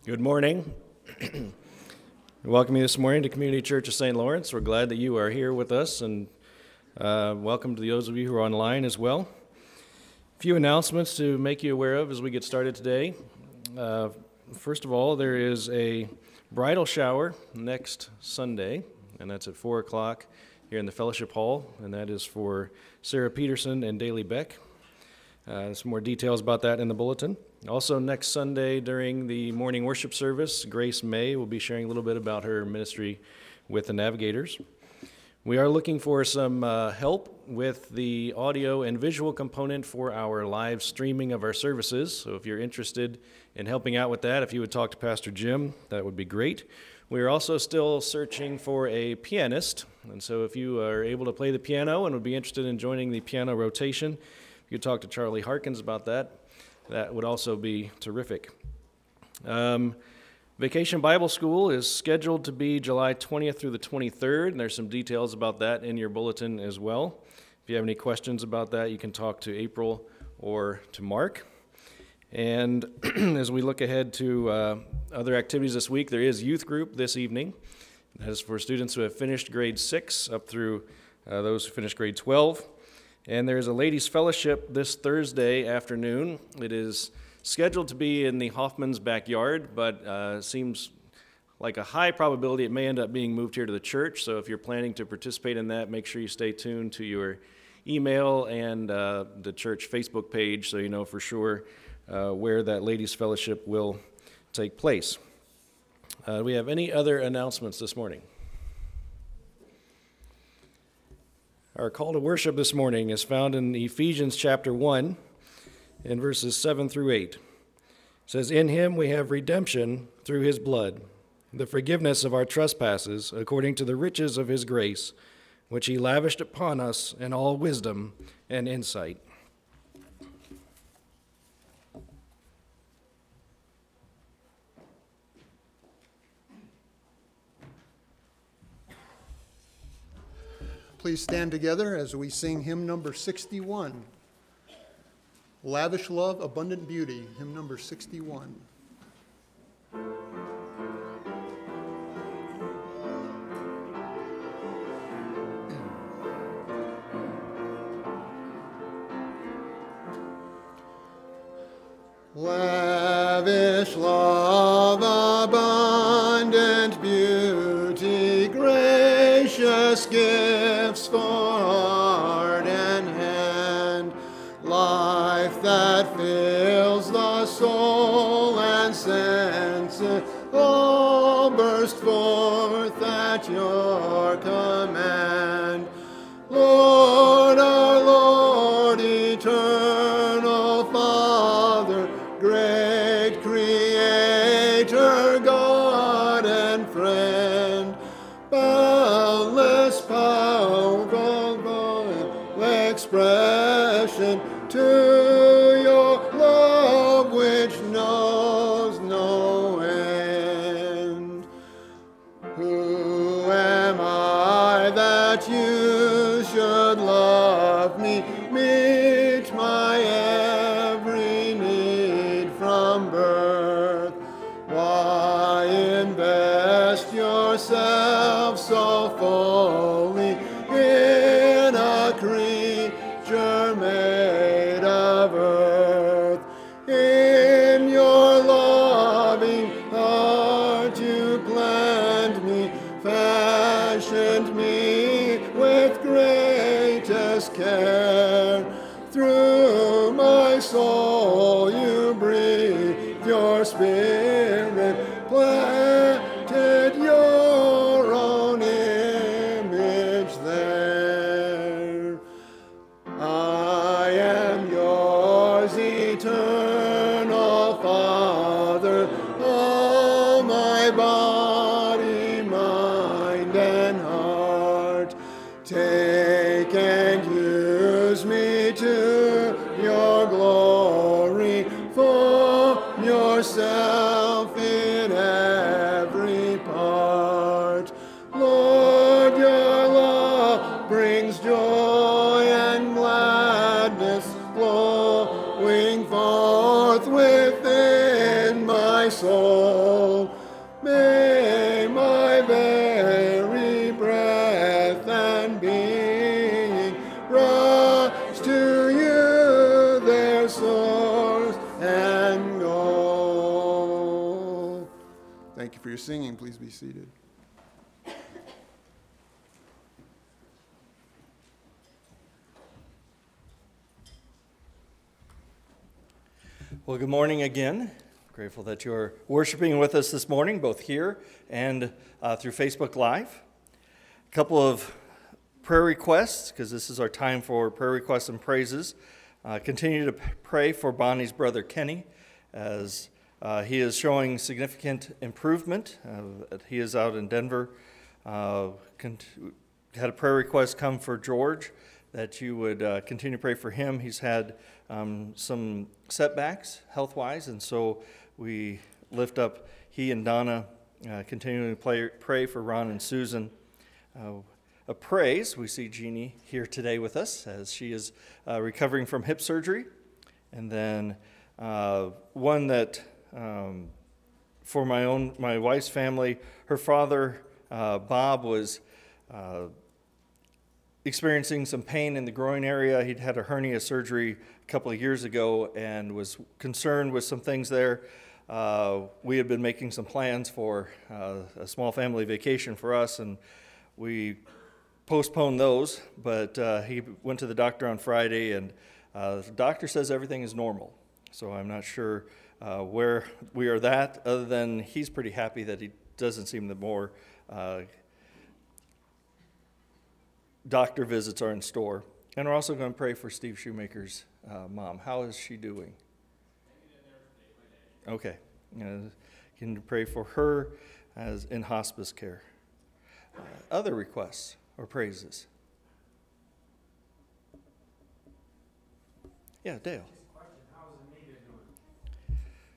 Good morning. Welcome you this morning to Community Church of St. Lawrence. We're glad that you are here with us, and welcome to those of you who are online as well. A few announcements to make you aware of as we get started today. First of all, there is a bridal shower next Sunday, and that's at 4 o'clock here in the Fellowship Hall, and that is for Sarah Peterson and Daly Beck. Some more details about that in the bulletin. Also, next Sunday during the morning worship service, Grace May will be sharing a little bit about her ministry with the Navigators. We are looking for some help with the audio and visual component for our live streaming of our services. So if you're interested in helping out with that, if you would talk to Pastor Jim, that would be great. We are also still searching for a pianist, and so if you are able to play the piano and would be interested in joining the piano rotation, you could talk to Charlie Harkins about that. That would also be terrific. Vacation Bible School is scheduled to be July 20th through the 23rd, and there's some details about that in your bulletin as well. If you have any questions about that, you can talk to April or to Mark. And as we look ahead to other activities this week, there is youth group this evening. That is for students who have finished grade 6 up through those who finished grade 12. And there's a ladies' fellowship this Thursday afternoon. It is scheduled to be in the Hoffman's backyard, but seems like a high probability it may end up being moved here to the church. So if you're planning to participate in that, make sure you stay tuned to your email and the church Facebook page so you know for sure where that ladies' fellowship will take place. Do we have any other announcements this morning? Our call to worship this morning is found in Ephesians chapter 1 in verses 7 through 8. It says, "In him we have redemption through his blood, the forgiveness of our trespasses, according to the riches of his grace, which he lavished upon us in all wisdom and insight." Please stand together as we sing hymn number 61. Lavish Love, Abundant Beauty, hymn number 61. Lavish love, abundant beauty, gracious gifts for heart and hand, life that fills the soul and senses, all burst forth at your command. Lord, our Lord, eternal Father, great Creator, God and friend, boundless powerful expression to your love which knows no end. Who am I that you should love me, meet my every need from birth? Why invest yourself so fully in a creature made of earth? In your loving heart you planned me, fashioned me with greatest care. Through my soul you breathed your spirit, planted your own image there. I am yours, eternal Father, all my body, mind, and heart. Take and use me to your glory, for yourself in every part. Lord, your love brings joy and gladness flowing forth within my soul. May my very breath and being rise to you their source and goal. Thank you for your singing. Please be seated. Well, good morning again. Grateful that you're worshiping with us this morning, both here and through Facebook Live. A couple of prayer requests, because this is our time for prayer requests and praises. Continue to pray for Bonnie's brother Kenny, as he is showing significant improvement. He is out in Denver. Had a prayer request come for George, that you would continue to pray for him. He's had some setbacks health-wise, and so we lift up he and Donna, continuing to pray for Ron and Susan. A praise, we see Jeannie here today with us as she is recovering from hip surgery. And then one that for my wife's family, her father, Bob, was experiencing some pain in the groin area. He'd had a hernia surgery a couple of years ago and was concerned with some things there. We had been making some plans for a small family vacation for us, and we postponed those, but he went to the doctor on Friday, and the doctor says everything is normal. So I'm not sure where we are at, other than he's pretty happy that he doesn't seem the more doctor visits are in store. And we're also going to pray for Steve Shoemaker's mom. How is she doing? Okay. Can you pray for her as in hospice care? Other requests or praises? Yeah, Dale. How's Anita doing?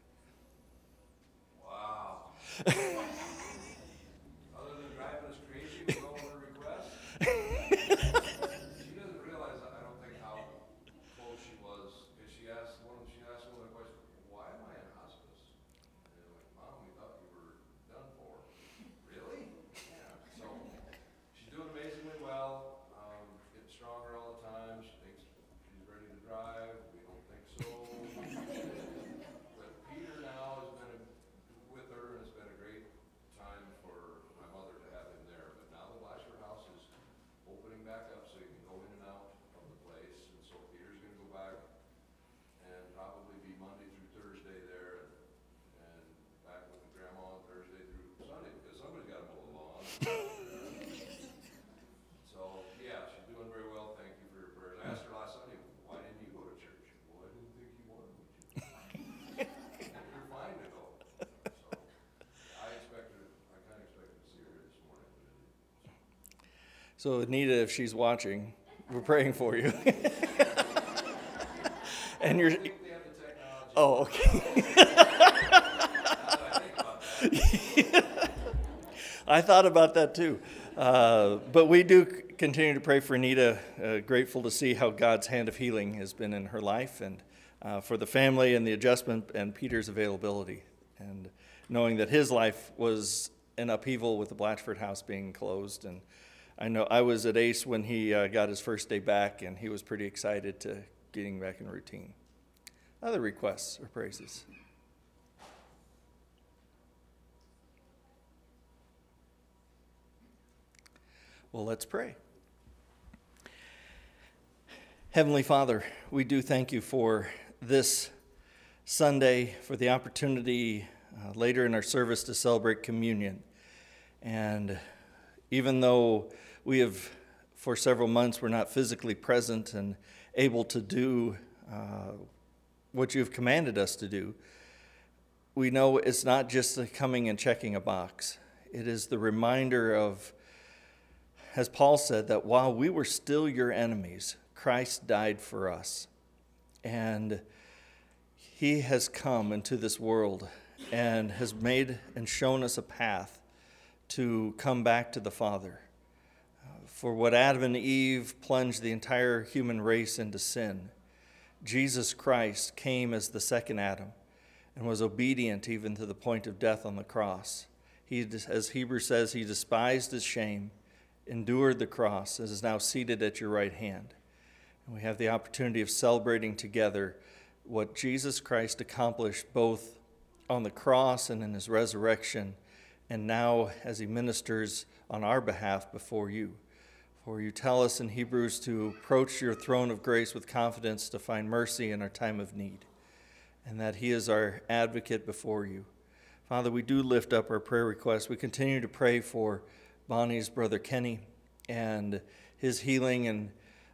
Wow. Other than driving us crazy with all her requests, she doesn't realize, I don't think, how close she was. Because she asked one of the questions, why am I in hospice? And they're like, Mom, we thought you were done for. Really? Yeah. So she's doing amazingly well, getting stronger all the time. She thinks she's ready to drive. We don't think so. But Peter now has been with her, and it's been a great time for my mother to have him there. But now the Blatchford house is opening back up, so you can go in and out of the place. And so Peter's going to go back and probably be Monday through Thursday there, and back with Grandma on Thursday through Sunday, because somebody's got to mow the lawn. So, yeah, she's doing very well. Thank you for your prayers. I asked her last Sunday, why didn't you go to church? Well, I didn't think you wanted me to. You're fine to go. So, I kind of expected to see her this morning, but I didn't. So Anita, if she's watching, we're praying for you. And you're. I think they have the technology. Oh, okay. Now that I think about that. I thought about that too. But we do continue to pray for Anita, grateful to see how God's hand of healing has been in her life, and for the family and the adjustment and Peter's availability, and knowing that his life was an upheaval with the Blatchford house being closed. And I know I was at Ace when he got his first day back, and he was pretty excited to getting back in routine. Other requests or praises? Well, let's pray. Heavenly Father, we do thank you for this Sunday, for the opportunity later in our service to celebrate communion. And even though we have, for several months, we're not physically present and able to do what you've commanded us to do, we know it's not just the coming and checking a box. It is the reminder of, as Paul said, that while we were still your enemies, Christ died for us. And he has come into this world and has made and shown us a path to come back to the Father. For what Adam and Eve plunged the entire human race into sin, Jesus Christ came as the second Adam and was obedient even to the point of death on the cross. He, as Hebrews says, he despised his shame, endured the cross, and is now seated at your right hand. And we have the opportunity of celebrating together what Jesus Christ accomplished both on the cross and in his resurrection, and now as he ministers on our behalf before you. For you tell us in Hebrews to approach your throne of grace with confidence to find mercy in our time of need, and that he is our advocate before you. Father, we do lift up our prayer requests. We continue to pray for Bonnie's brother Kenny and his healing and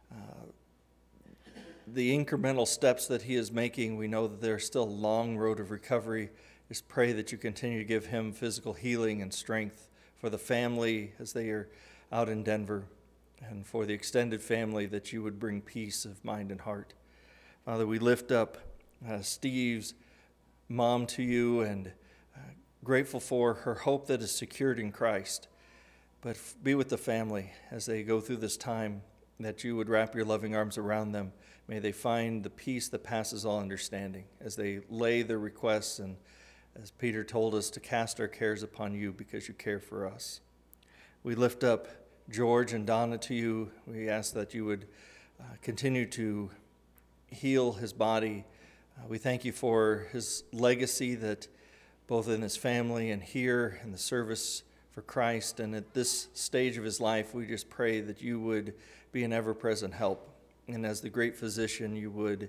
the incremental steps that he is making. We know that there's still a long road of recovery. Just pray that you continue to give him physical healing and strength for the family as they are out in Denver, and for the extended family, that you would bring peace of mind and heart. Father, we lift up Steve's mom to you, and grateful for her hope that is secured in Christ. But be with the family as they go through this time, that you would wrap your loving arms around them. May they find the peace that passes all understanding as they lay their requests, and as Peter told us, to cast our cares upon you because you care for us. We lift up George and Donna to you. We ask that you would continue to heal his body. We thank you for his legacy, that both in his family and here in the service for Christ, and at this stage of his life, we just pray that you would be an ever-present help. And as the great physician, you would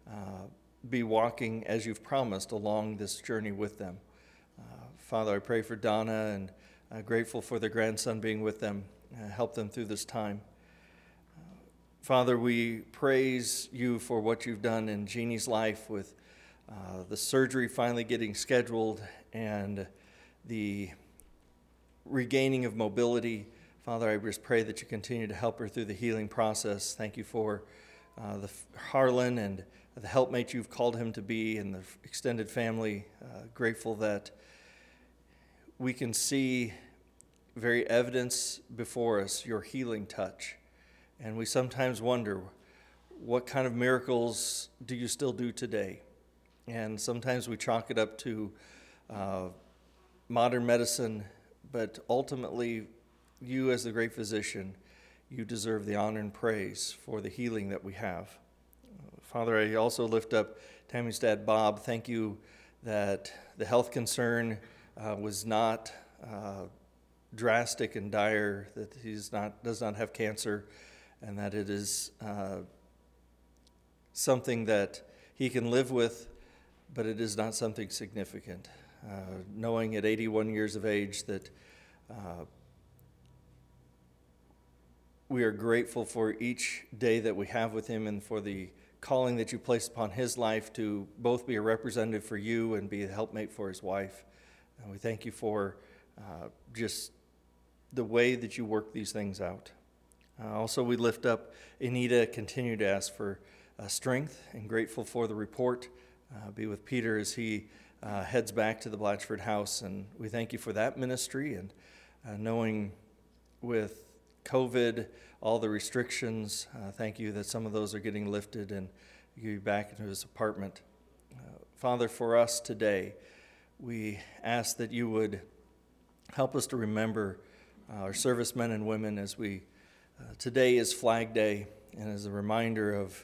be walking, as you've promised, along this journey with them. Father, I pray for Donna, and grateful for their grandson being with them. Help them through this time. Father, we praise you for what you've done in Jeannie's life, with the surgery finally getting scheduled and the regaining of mobility. Father, I just pray that you continue to help her through the healing process. Thank you for Harlan and the helpmate you've called him to be, and the extended family. Grateful that we can see very evidence before us, your healing touch. And we sometimes wonder, what kind of miracles do you still do today? And sometimes we chalk it up to modern medicine, but ultimately, you as the great physician, you deserve the honor and praise for the healing that we have. Father, I also lift up Tammy's dad, Bob. Thank you that the health concern was not drastic and dire, that he does not have cancer, and that it is something that he can live with, but it is not something significant. Knowing at 81 years of age that we are grateful for each day that we have with him, and for the calling that you placed upon his life to both be a representative for you and be a helpmate for his wife. And we thank you for just the way that you work these things out. Also, we lift up Anita, continue to ask for strength, and grateful for the report. Be with Peter as he heads back to the Blatchford house, and we thank you for that ministry, and knowing with COVID, all the restrictions, thank you that some of those are getting lifted and you back into his apartment. Father, for us today, we ask that you would help us to remember our servicemen and women as we, today is Flag Day, and as a reminder of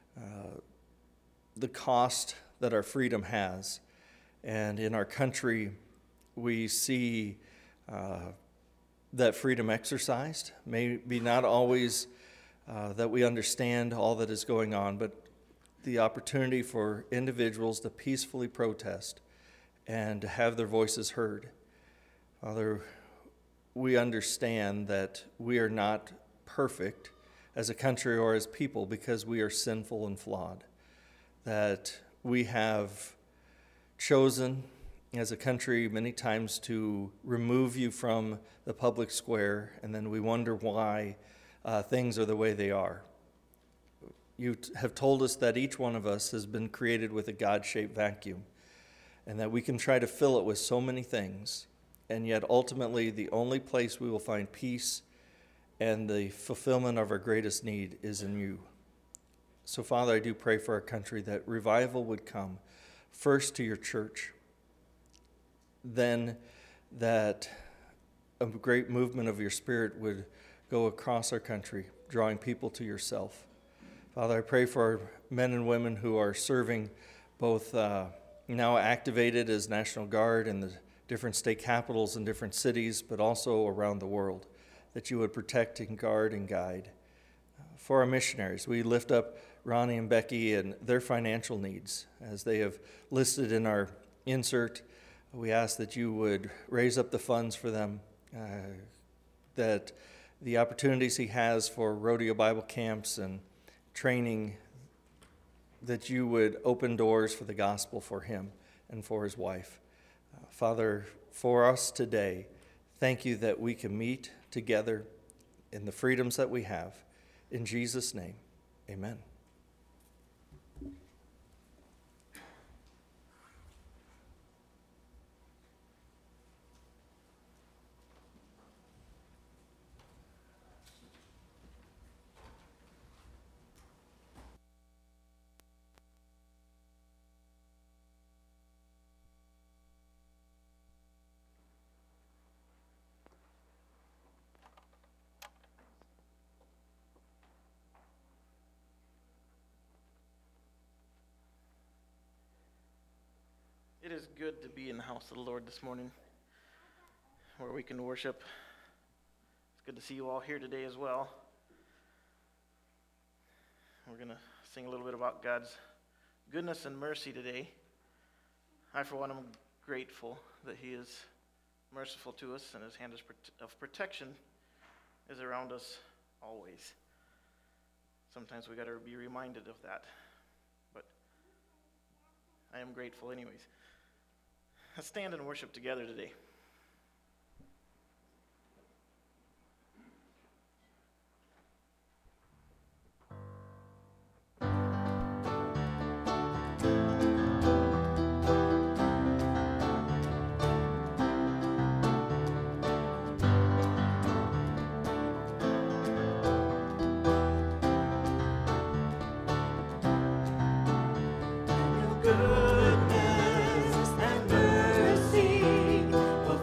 the cost that our freedom has. And in our country, we see that freedom exercised. Maybe not always that we understand all that is going on, but the opportunity for individuals to peacefully protest and to have their voices heard. Father, we understand that we are not perfect as a country or as people because we are sinful and flawed, that we have chosen as a country many times to remove you from the public square, and then we wonder why things are the way they are. You have told us that each one of us has been created with a God-shaped vacuum, and that we can try to fill it with so many things, and yet ultimately the only place we will find peace and the fulfillment of our greatest need is in you. So Father, I do pray for our country that revival would come, first to your church, then that a great movement of your Spirit would go across our country, drawing people to yourself. Father, I pray for our men and women who are serving, both now activated as National Guard in the different state capitals and different cities, but also around the world, that you would protect and guard and guide. For our missionaries, we lift up Ronnie and Becky and their financial needs as they have listed in our insert. We ask that you would raise up the funds for them, that the opportunities he has for rodeo Bible camps and training, that you would open doors for the gospel for him and for his wife. Father, for us today, thank you that we can meet together in the freedoms that we have. In Jesus' name, amen. It is good to be in the house of the Lord this morning, where we can worship. It's good to see you all here today as well. We're going to sing a little bit about God's goodness and mercy today. I, for one, am grateful that He is merciful to us, and His hand of protection is around us always. Sometimes we got to be reminded of that, but I am grateful anyways. Let's stand and worship together today. Goodness and mercy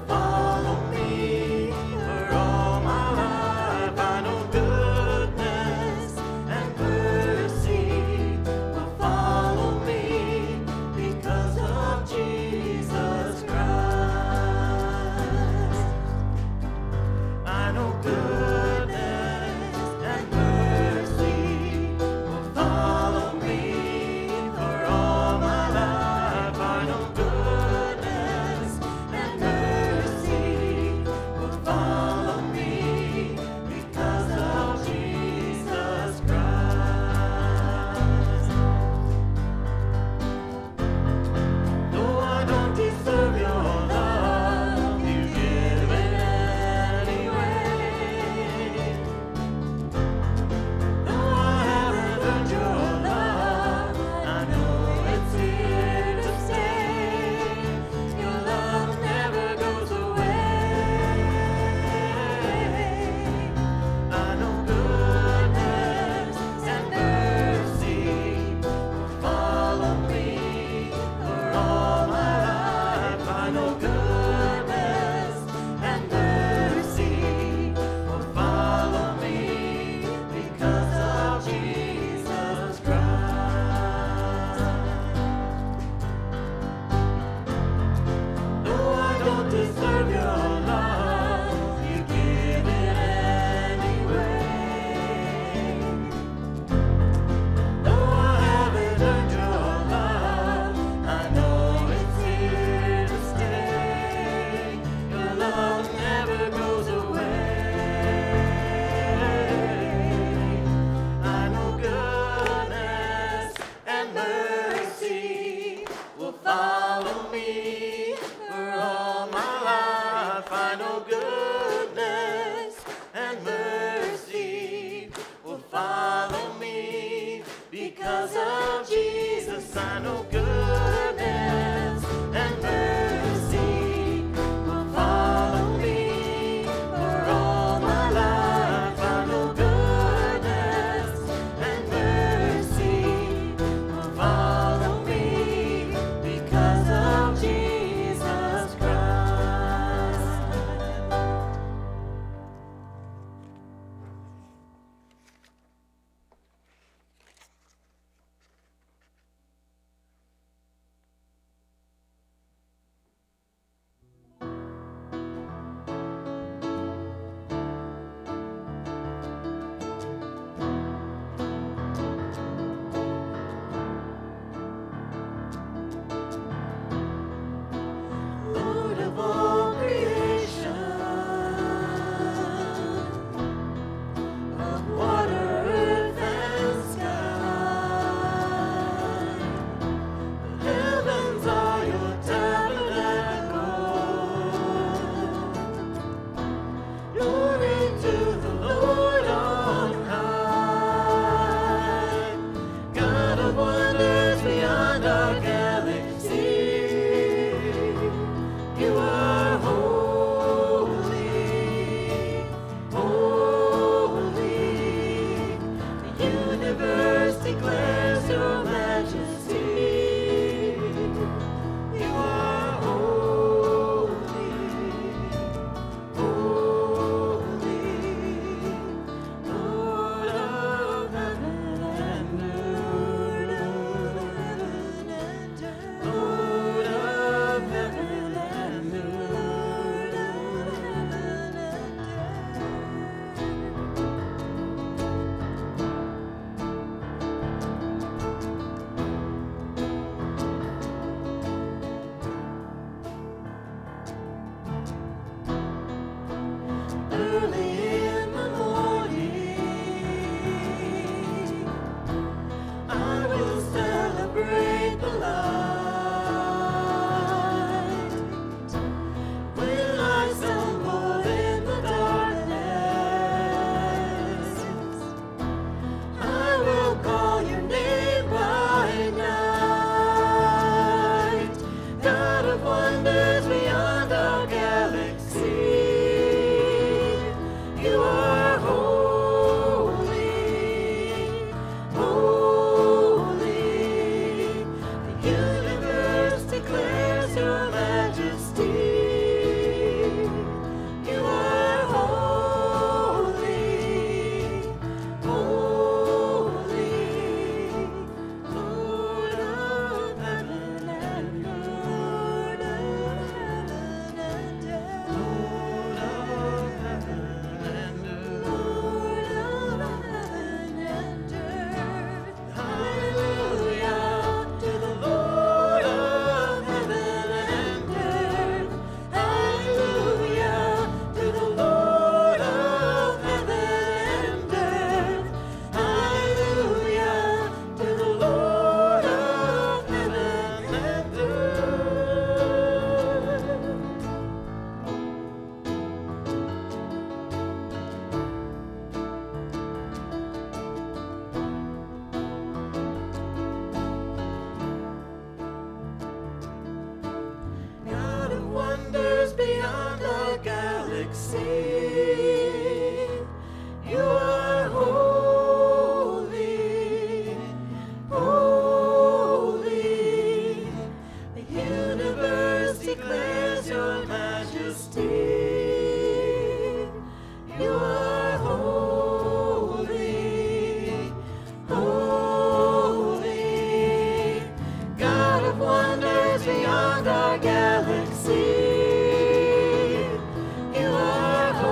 beyond our galaxy. You are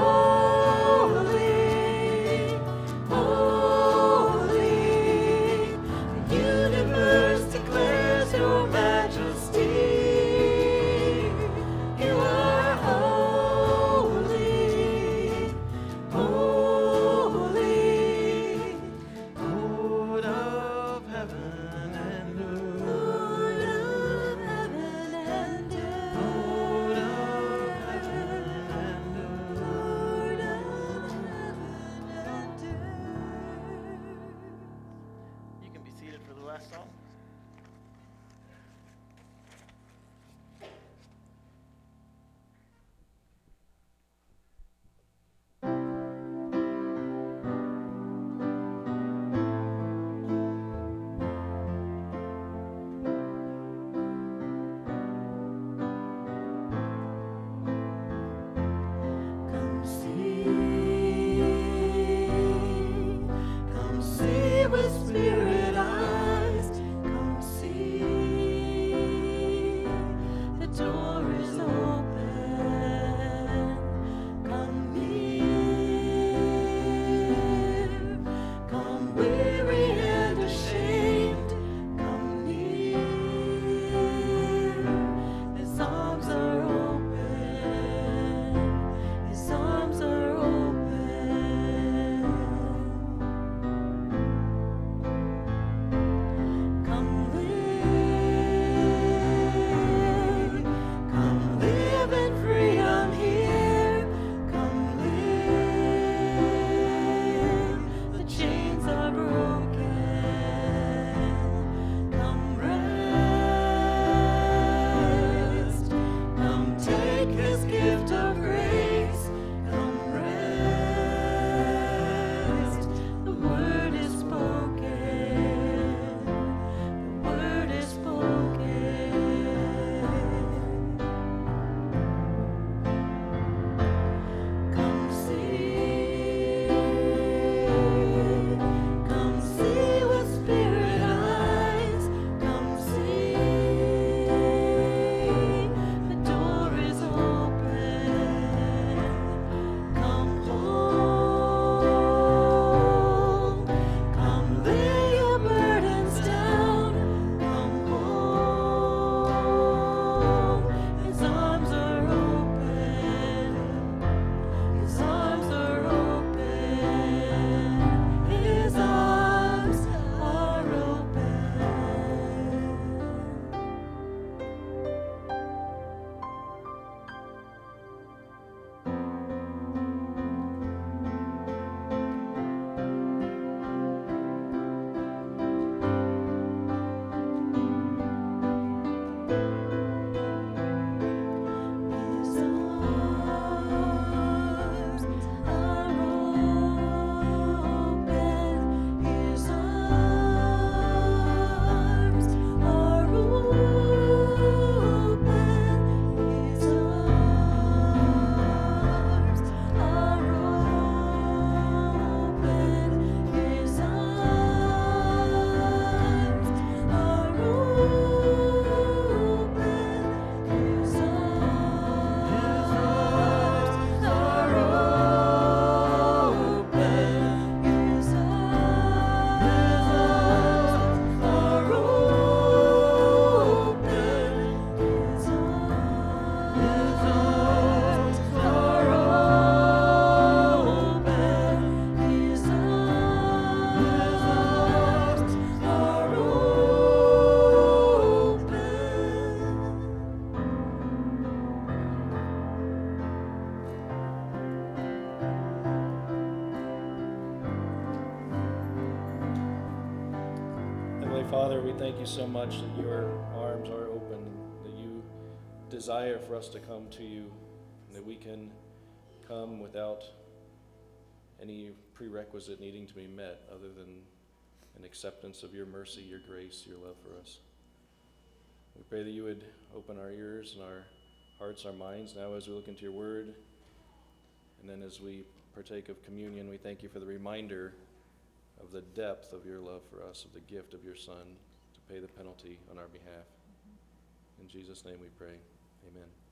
Lord, we thank you so much that your arms are open, that you desire for us to come to you, and that we can come without any prerequisite needing to be met other than an acceptance of your mercy, your grace, your love for us. We pray that you would open our ears and our hearts, our minds now as we look into your word. And then as we partake of communion, we thank you for the reminder of the depth of your love for us, of the gift of your Son to pay the penalty on our behalf. In Jesus' name we pray. Amen.